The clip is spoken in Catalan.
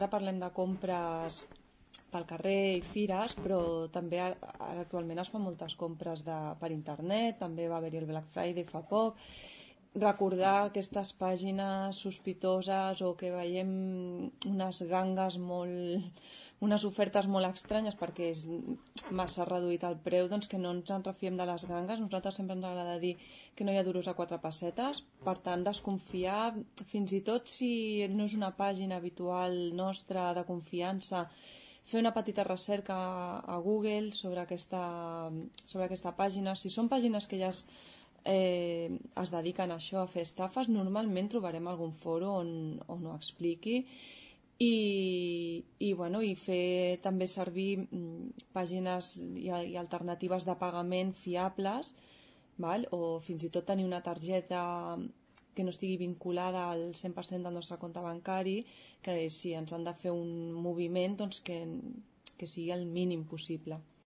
ara parlem de compres pel carrer i fires, però també actualment es fan moltes compres per internet, també va haver-hi el Black Friday fa poc. Recordar aquestes pàgines sospitoses o que veiem unes gangues unes ofertes molt estranyes perquè és massa reduït el preu, doncs que no ens en refiem de les gangues. Nosaltres sempre ens agrada dir que no hi ha duros a 4 pessetes, per tant desconfiar, fins i tot si no és una pàgina habitual nostra de confiança, fer una petita recerca a Google sobre aquesta pàgina. Si són pàgines que ja es dediquen a això, a fer estafes, normalment trobarem algun foro on ho expliqui i fer també servir pàgines i alternatives de pagament fiables, val? O fins i tot tenir una targeta que no estigui vinculada al 100% del nostre compte bancari, que si ens han de fer un moviment doncs que sigui el mínim possible.